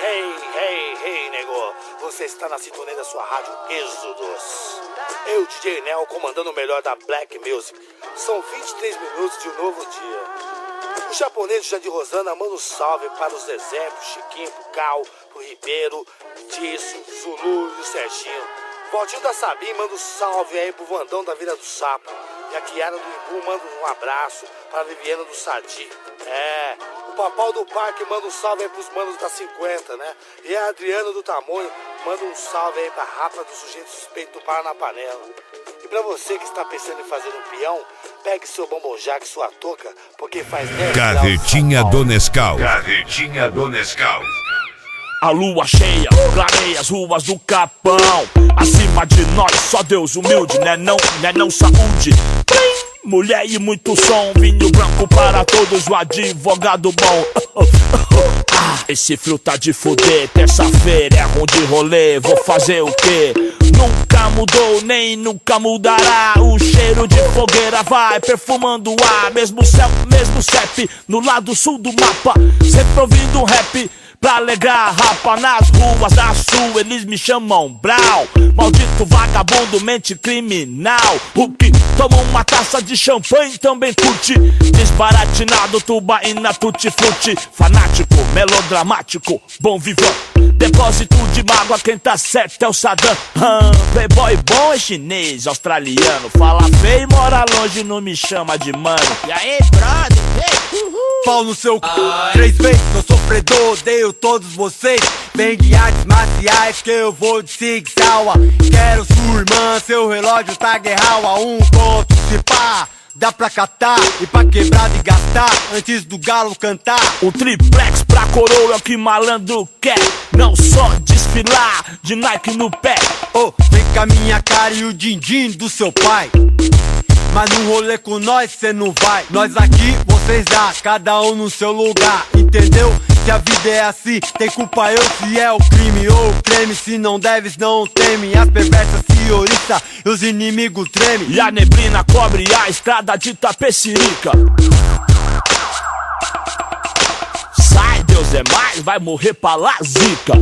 Hey, nego. Você está na sintonia da sua rádio Êxodos. Eu, DJ Nel, comandando o melhor da Black Music. São 23 minutos de um novo dia. O japonês Jandir Rosana manda um salve para os Zezé, pro Chiquinho, pro Cal, pro Ribeiro, Tício, Zulu e o Serginho. Valtinho da Sabim manda um salve aí pro Vandão da Vila do Sapo. E a Kiara do Imbu manda um abraço para a Viviana do Sadi. O Papau do Parque manda um salve aí pros manos da 50, né? E a Adriana do Tamonho manda um salve aí pra Rapa do Sujeito Suspeito do Para na Panela. E pra você que está pensando em fazer um peão, pegue seu bombonjac, sua touca, porque faz 10 Carretinha do Nescau. Carretinha do Nescau. A lua cheia, clareia as ruas do Capão. Acima de nós, só Deus humilde, né não saúde. Mulher e muito som, vinho branco para todos, o advogado bom. Esse frio tá de fuder, terça-feira é ruim de rolê, vou fazer o quê? Nunca mudou, nem nunca mudará. O cheiro de fogueira vai perfumando o ar. Mesmo céu, mesmo CEP, no lado sul do mapa. Sempre ouvindo um rap pra alegrar a rapa. Nas ruas da sul eles me chamam Brau. Maldito vagabundo, mente criminal. O que toma uma taça de champanhe também curte. Desbaratinado, tubaína, tutti-frutti. Fanático, melodramático, bom vivão. Depósito de mágoa, quem tá certo é o Saddam. Playboy bom é chinês, australiano. Fala feio e mora longe, não me chama de mano. E aí, brother? Pau no seu c... 3 vezes, eu sofredor, odeio todos vocês. Vem de artes marciais que eu vou de Sig Sauer. Quero sua irmã, seu relógio tá guerral a 1 ponto, se pá. Dá pra catar e pra quebrar e gastar antes do galo cantar. Um triplex pra coroa é o que malandro quer. Não só desfilar de Nike no pé. Oh, vem com a minha cara e o din-din do seu pai. Mas no rolê com nós cê não vai. Nós aqui, vocês lá, cada um no seu lugar. Entendeu? Se a vida é assim, tem culpa eu se é o crime ou o creme. Se não deves, não teme. As perversas se oriçam e os inimigos tremem. E a neblina cobre a estrada de Tapecirica. Sai, Deus é mais, vai morrer pra lá, zica.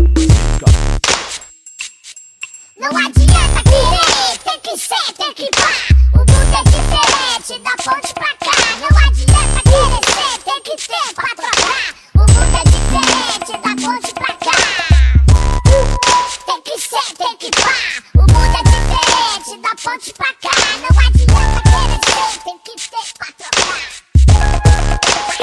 Não adianta querer, tem que ser, tem que pá. O mundo é diferente, da ponte pra cá. Não adianta querer ser, tem que ter pra trocar. O mundo é diferente, da ponte pra cá. Tem que ser, tem que pá. O mundo é diferente, da ponte pra cá. Não adianta querer ser, tem que ter pra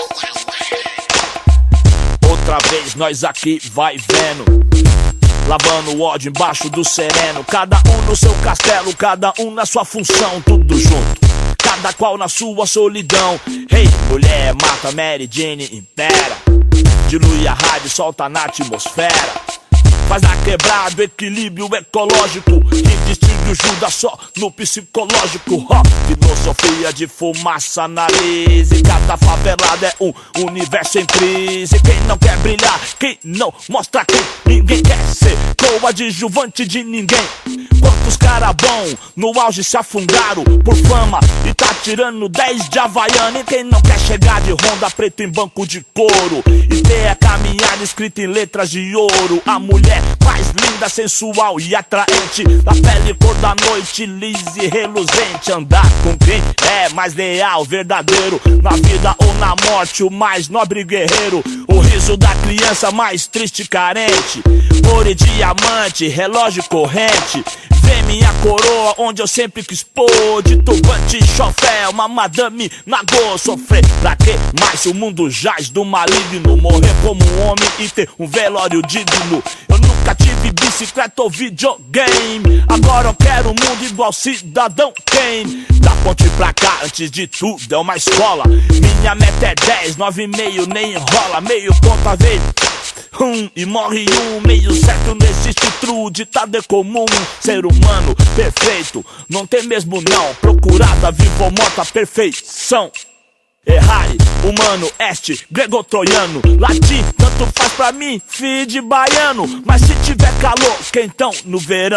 trocar. Outra vez nós aqui vai vendo, lavando o ódio embaixo do sereno. Cada um no seu castelo, cada um na sua função. Tudo junto, cada qual na sua solidão. Hey, mulher, mata Mary Jane, impera. Dilui a rádio, solta na atmosfera. Faz na quebrada equilíbrio ecológico. Que distingue o Judas só no psicológico. Filosofia de fumaça na lise. Cada favelada é um universo em crise. Quem não quer brilhar, quem não mostra quem. Ninguém quer ser coadjuvante de ninguém. Quantos cara bom no auge se afundaram por fama e tá tirando 10 de Havaiana. E quem não quer chegar de Honda preto em banco de couro e ter a caminhada escrita em letras de ouro. A mulher mais linda, sensual e atraente, da pele cor da noite, lisa e reluzente. Andar com quem é mais leal, verdadeiro, na vida ou na morte, o mais nobre guerreiro. O riso da criança mais triste e carente. Ouro e diamante, relógio corrente. Vê minha coroa onde eu sempre quis pôr. De turbante e chofé, uma madame nagô. Sofrer pra que mais se o mundo jaz do maligno? Morrer como um homem e ter um velório digno. Eu nunca tive bicicleta ou videogame. Agora eu quero um mundo igual Cidadão Kane. Da ponte pra cá, antes de tudo é uma escola. Minha meta é 10, 9,5 nem enrola. Meio ponto a vez e morre um. Meio certo não existe true, ditado é comum. Ser humano perfeito não tem mesmo não. Procurada, vivo ou morta, perfeição. Errare, humano, este, grego-troiano. Latim, tanto faz pra mim, filho de baiano. Mas se tiver calor, quentão no verão,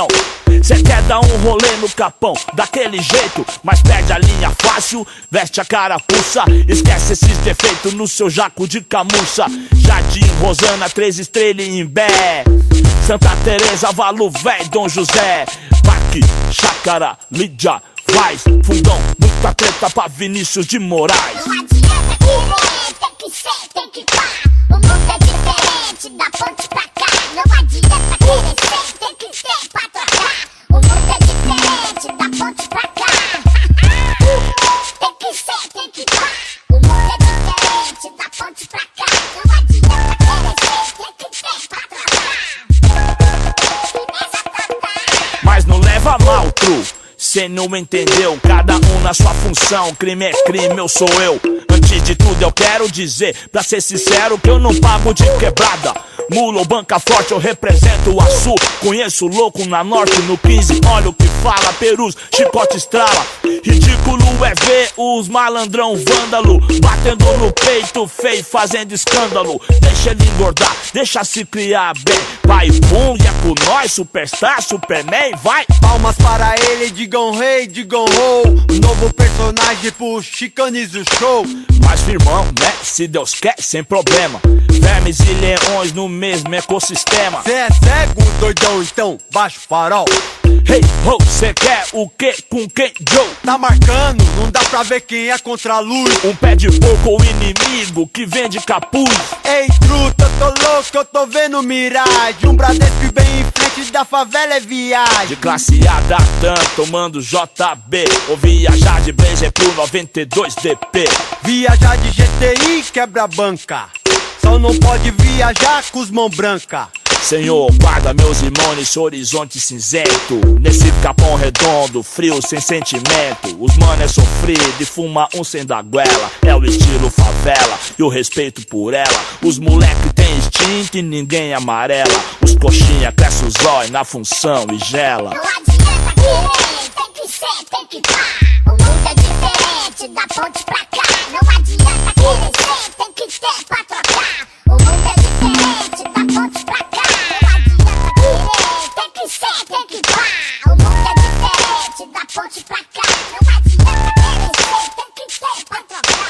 Cê quer dar um rolê no capão daquele jeito, mas perde a linha fácil, veste a carapuça. Esquece esses defeitos no seu jaco de camuça. Jardim, Rosana, 3 estrelas em Imbé, Santa Teresa, Valo Véi, Dom José, Parque, Chácara, Lídia, Vaz, Fundão, muita treta pra Vinícius de Moraes. Não adianta querer, tem que ser, tem que pá. O mundo é diferente, da ponte pra cá. Não adianta querer ser, tem que ter pra trocar. O mundo é diferente, da ponte pra cá. Tem que ser, tem que pá. O mundo é diferente, da ponte pra cá. Não adianta querer ser, tem que ter pra trocar. Firmeza total. Mas não leva mal, tru, cê não entendeu. Cada um na sua função, crime é crime, eu sou eu. Antes de tudo eu quero dizer, pra ser sincero, que eu não pago de quebrada. Mula ou banca forte, eu represento o Açu. Conheço louco na norte, no 15, olha o que fala. Perus, chicote estrala. Ridículo é ver os malandrão vândalo batendo no peito feio, fazendo escândalo. Deixa ele engordar, deixa se criar bem. Vai, bum, e é com nós, superstar, superman, vai. Palmas para ele, digam rei, digam ho. Um novo personagem pro Chicanize o show. Mas firmão, né, se Deus quer, sem problema. Vermes e leões no mesmo ecossistema. Cê é cego, doidão, então baixa o farol. Hey, ho, cê quer o que com quem, Joe? Tá marcando, não dá pra ver quem é contra a luz. Um pé de porco ou inimigo que vende capuz. Ei, truta, eu tô louco, eu tô vendo miragem. Um Bradesco bem em frente da favela é viagem. De classe A da TAM, tomando JB. Ou viajar de Blazer pro 92 DP. Viajar de GTI quebra a banca. Só não pode viajar com os mão branca. Senhor, guarda meus irmãos nesse horizonte cinzento. Nesse capão redondo, frio, sem sentimento. Os mano é sofrido e fuma um sem da goela. É o estilo favela e o respeito por ela. Os moleque tem instinto e ninguém amarela. Os coxinha cresce os olhos na função e gela. Não adianta querer, tem que ser, tem que pá. O mundo é diferente, da ponte pra cá. Não adianta querer ser, tem que ter pra trocar. O mundo é diferente, da ponte pra cá. Não adianta querer, tem que ser, tem que pá. O mundo é diferente, da ponte pra cá. Não adianta querer ser, tem que ter pra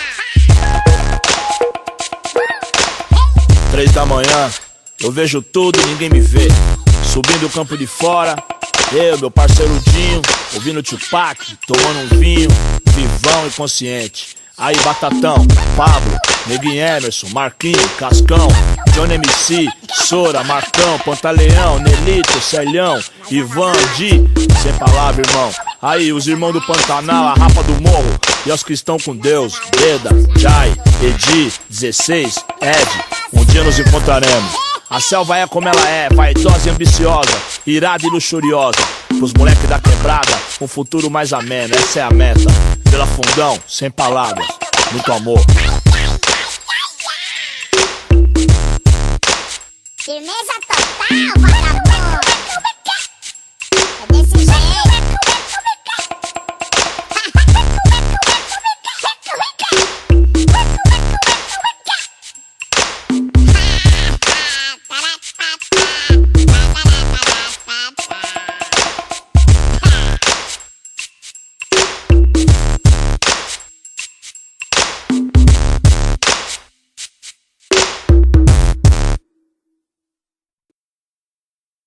trocar. 3 da manhã, eu vejo tudo e ninguém me vê. Subindo o campo de fora, eu, meu parceiro Dinho, ouvindo Tupac, tomando um vinho, vivão e consciente. Aí Batatão, Pablo, Neguinho Emerson, Marquinhos, Cascão, Johnny MC, Sora, Marcão, Pantaleão, Nelito, Celhão, Ivan, Di, sem palavra, irmão. Aí os irmãos do Pantanal, a Rapa do Morro, e os que estão com Deus, Beda, Jai, Edi, 16, Ed, um dia nos encontraremos. A selva é como ela é, vaidosa e ambiciosa, irada e luxuriosa. Pros moleque da quebrada, um futuro mais ameno, essa é a meta. Pela Fundão, sem palavras, muito amor. Firmeza total, vagabundo.